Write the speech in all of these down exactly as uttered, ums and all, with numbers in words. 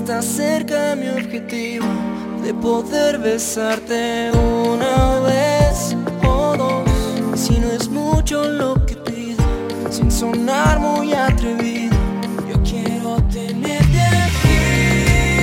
está cerca mi objetivo de poder besarte una vez o dos. Si no es mucho lo que pido, sin sonar muy atrevido, yo quiero tenerte aquí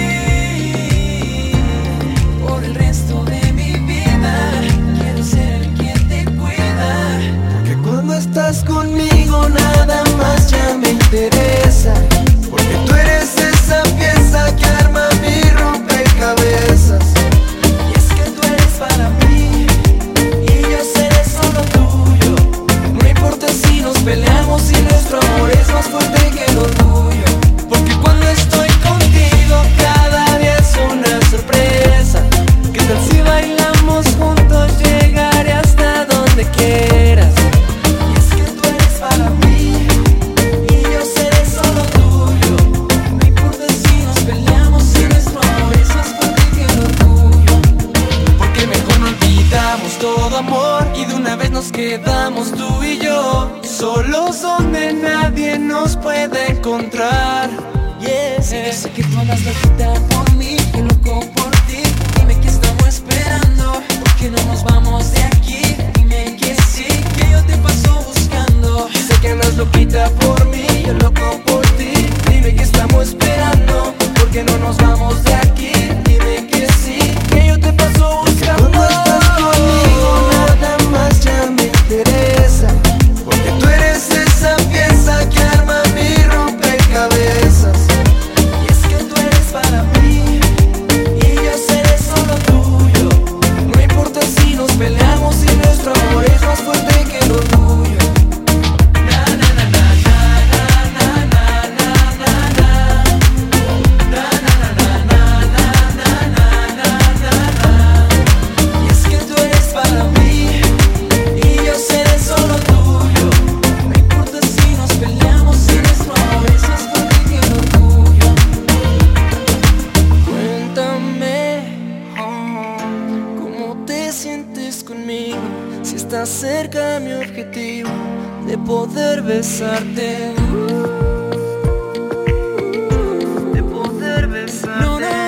por el resto de mi vida. Quiero ser el que te cuida, porque cuando estás conmigo nada más ya me interesa. Porque tú eres esa pieza que arma mi rompecabezas. Y es que tú eres para mí y yo seré solo tuyo. No importa si nos peleamos, si nuestro amor es más fuerte que lo tuyo. Porque cuando estoy contigo cada día es una sorpresa. ¿Qué tal si bailamos juntos? Llegaré hasta donde quieras. Y es que tú eres para mí y yo seré solo tuyo. No importa si nos peleamos, si nuestro amor es más fuerte que lo tuyo. Porque mejor no olvidamos todo amor y de una vez nos quedamos tú y yo, solos donde nadie nos puede encontrar. Yes, yo sé que tú andas loquita por mí, yo loco por ti. Dime qué estamos esperando, ¿por qué no nos vamos de aquí? Dime que sí, que yo te paso buscando. Sé que andas loquita por mí, yo loco por ti. Dime qué estamos esperando, ¿por qué no nos vamos de aquí? Dime que sí, que yo te paso buscando. Cuando estás conmigo nada más ya me interesa. Porque tú eres esa pieza que arma mi rompecabezas. Y es que tú eres para mí y yo seré solo tuyo. No importa si nos peleamos, si nuestro amor es más fuerte que lo tuyo. Na na na na na na na na na na. Na na na na na na na na na na. Y es que tú eres para mí y yo seré solo tuyo. No importa si nos peleamos, si nuestro amor es más fuerte que lo tuyo. Cuéntame, oh, cómo te sientes conmigo, si estás cerca de mi objetivo de poder besarte, de poder besarte. No, no.